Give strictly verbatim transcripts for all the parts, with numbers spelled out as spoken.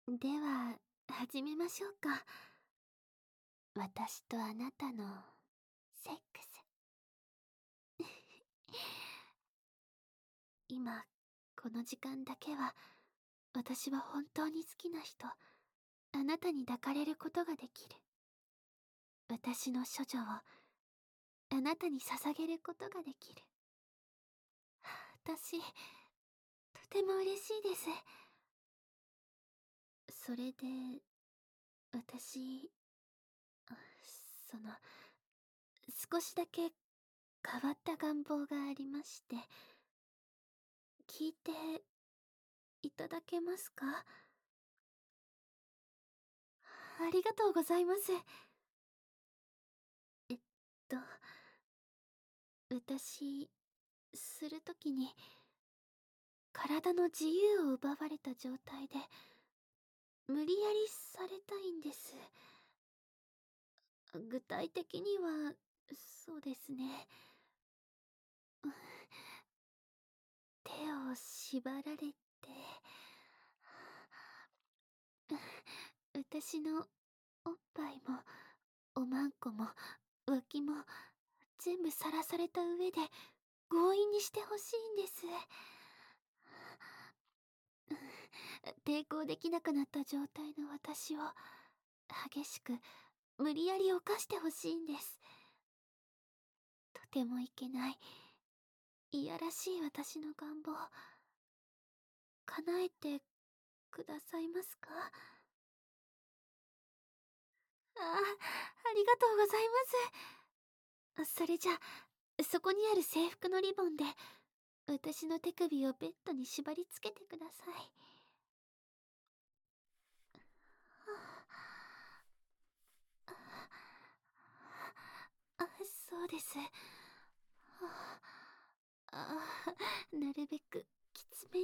では始めましょうか。私とあなたのセックス。今この時間だけは、私は本当に好きな人、あなたに抱かれることができる。私の処女をあなたに捧げることができる。私、とても嬉しいです。それで、私、その、少しだけ変わった願望がありまして、聞いていただけますか？ありがとうございます。えっと、私、するときに、体の自由を奪われた状態で、無理やりされたいんです。具体的には、そうですね。手を縛られて、私のおっぱいも、おまんこも、脇も、全部さらされた上で、強引にしてほしいんです。抵抗できなくなった状態の私を、激しく、無理やり犯してほしいんです。とてもいけない、いやらしい私の願望、叶えてくださいますか？ああ、ありがとうございます。それじゃ、そこにある制服のリボンで、私の手首をベッドに縛り付けてください。あ、そうです。あ、なるべくきつめに。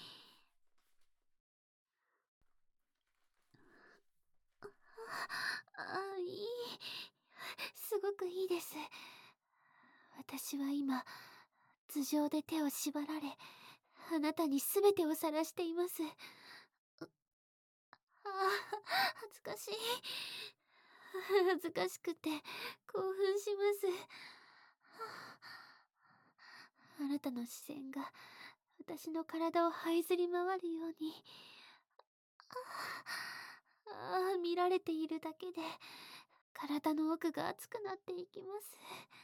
あ、いい。すごくいいです。私は今、頭上で手を縛られ、あなたに全てを晒しています。ああ、恥ずかしい。恥ずかしくて興奮します。あなたの視線が私の体を這いずり回るように、ああ、見られているだけで体の奥が熱くなっていきます。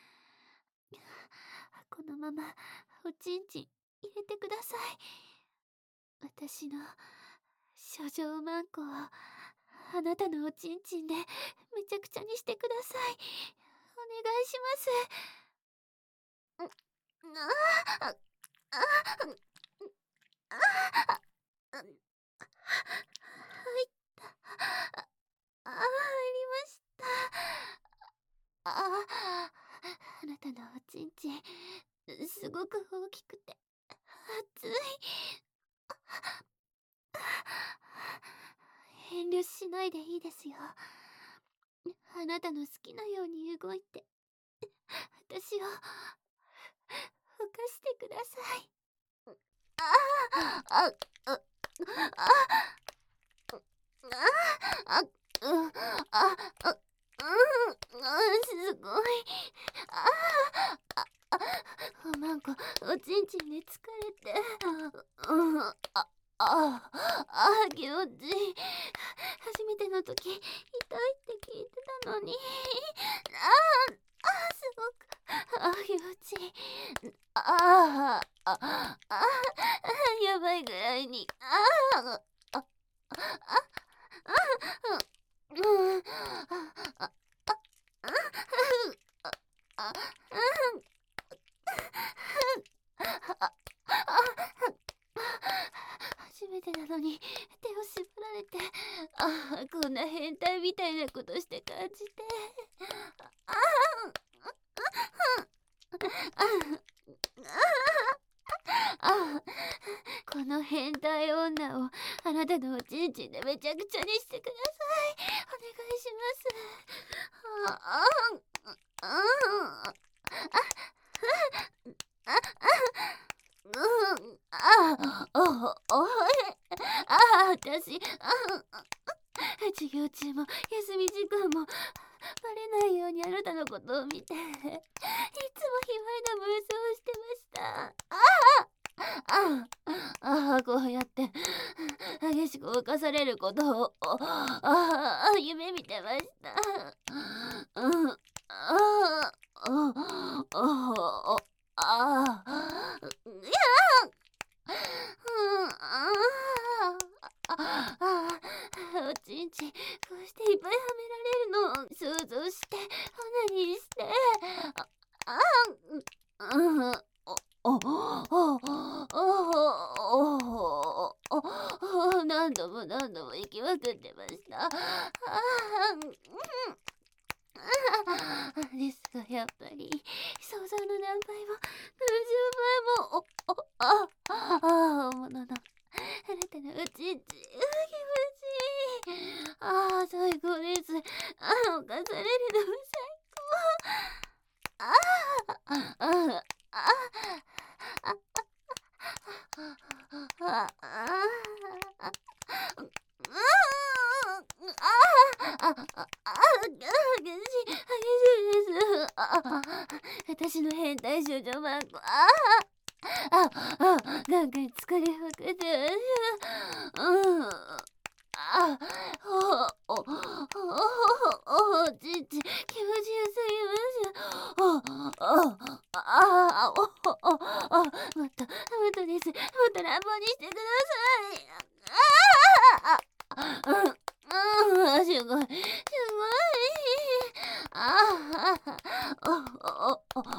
このままおちんちん入れてください。私の処女マンコをあなたのおちんちんでめちゃくちゃにしてください。お願いします。ああ、ああ、ああ、入った。ああ、入りました。ああ、あなたのおちんちん、すごく大きくて、熱い。遠慮しないでいいですよ。あなたの好きなように動いて、私を、ふかしてください。ああ、あ、あ、あ、あ、あ、うん、あ、あ、うん、すごい。ああ、あ、あ、なんか、おちんちんに疲れて、うん、あ、あ、あ、気持ちいい。初めての時、痛いって聞いてたのに。ああ、あ、すごく、あ、気持ちいい。ああ、あ、あ、やばいぐらいに。ああ、あ、あ、あ、うん、あ、あ、あ、あ、あ、初めてなのに手を縛られて、ああ、こんな変態みたいなことして感じて、ああ、あ、この変態女をあなたのおちんちんでめちゃくちゃにしてください。お願いします。ああ、ああ、ああ、 うん、ああ、おお、おい、ああ、私、あ授業中も休み時間もバレないようにあなたのことを見ていつも卑猥な妄想をしてました。ああああ、こうやって激しく犯されることをああ夢見てました。うん、ああああああいやうんああああおちんちんこうしていっぱいはめられるのを想像してオナニーしてああうんおおおおお何度も何度も行きまくってました。あですがやっぱり想像の何倍も何十倍もおおあああもののあなたのうちんち気持ちいい。ああ最高です。ああ犯されるのも最高。あああああああああああ激しい激しいです。あ私の変態少女マンコ。あああなんか疲れまくってます。うんあおおおおおちんち気持ちよすぎます。おおあおおおもっともっとです。もっと乱暴にしてください。ああうんうんすごいすごいああおおおお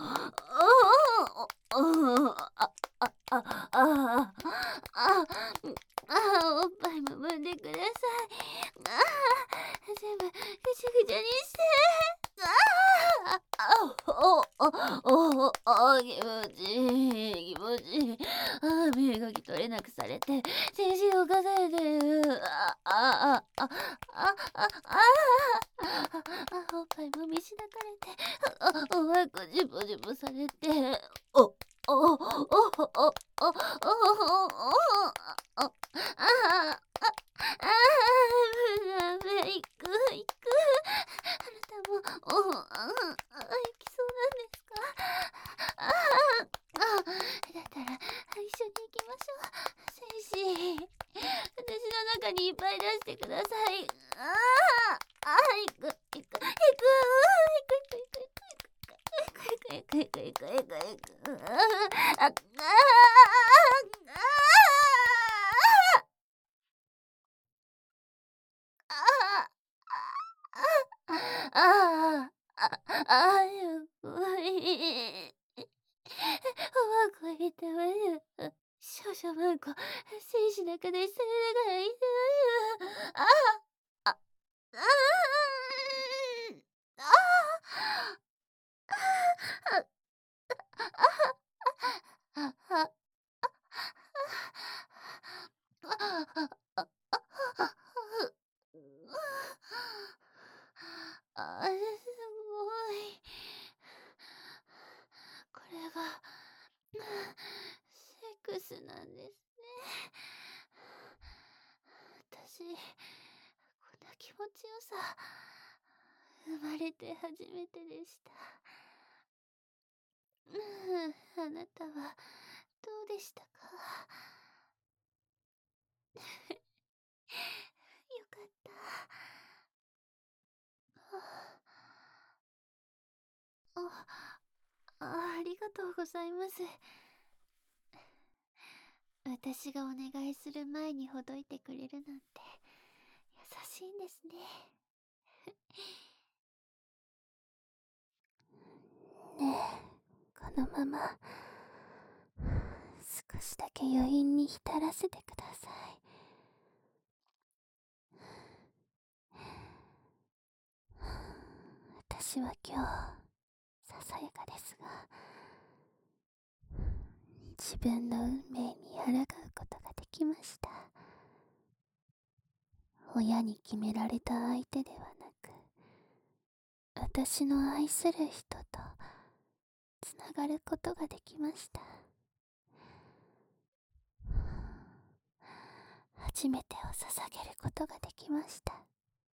おおあああああああおっぱいも揉んでください。ああ全部ぐちゃぐちゃにしてああおおおお気持ちいい気持ちいい。ああ身動き取れなくされて全身をかされてる。ああああああああおっぱいもみしだかれておまんこジュボジュボされておおおおおおおおおああああぶなめいくいくあなたもおああ行きそうなんですか。あああだったら一緒に行きましょう。戦士私の中にいっぱい出してください。あああ行く行く行く行く行く行く行く行く行く行く行く行く行くあああああああすごいおまんこ入れてます少々マンコ戦士中で捨てながら言ってますあああああああすごいこれがセックスなんですね。私こんな気持ちよさ生まれて初めてでした。あなたはどうでしたか。よかった。ああありがとうございます。私がお願いする前にほどいてくれるなんて優しいんですね。ねえこのまま少しだけ余韻に浸らせてください。私は今日ささやかですが自分の運命に抗うことができました。親に決められた相手ではなく私の愛する人とつながることができました。 初めてを捧げることができました。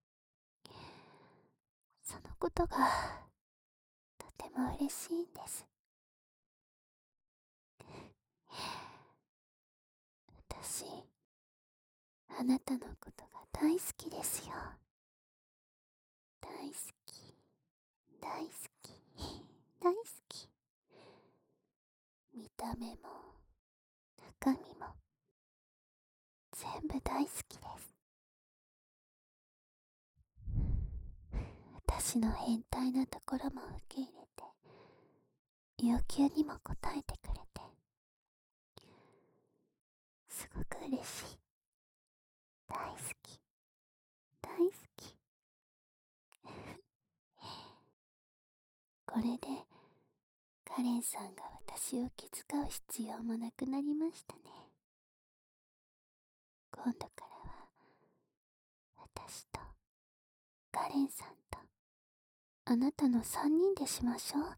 そのことがとても嬉しいんです。私、あなたのことが大好きですよ。大好き、大好き、大好き。見た目も中身も全部大好きです。私の変態なところも受け入れて、要求にも応えてくれて、すごく嬉しい。大好き、大好き。これでカレンさんが私を気遣う必要もなくなりましたね。今度からは私とカレンさんとあなたの三人でしましょう。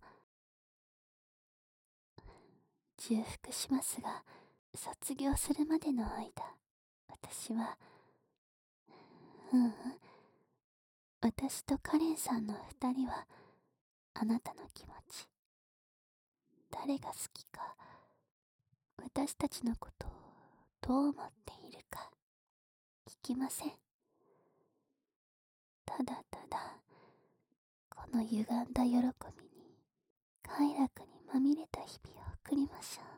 重複しますが、卒業するまでの間、私は、ううん、私とカレンさんの二人は、あなたの気持ち、誰が好きか、私たちのことをどう思っているか、聞きません。ただただ、この歪んだ喜びに、快楽にまみれた日々を送りましょ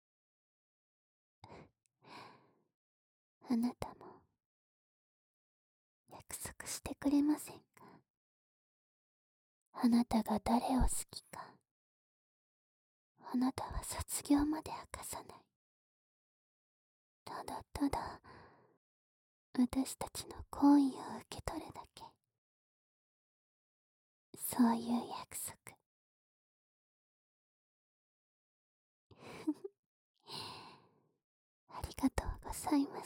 う。あなたも、約束してくれませんか？あなたが誰を好きか、あなたは卒業まで明かさない。ただただ、私たちの好意を受け取るだけ。そういう約束。ありがとうございます。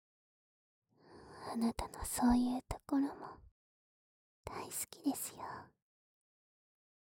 あなたのそういうところも大好きですよ。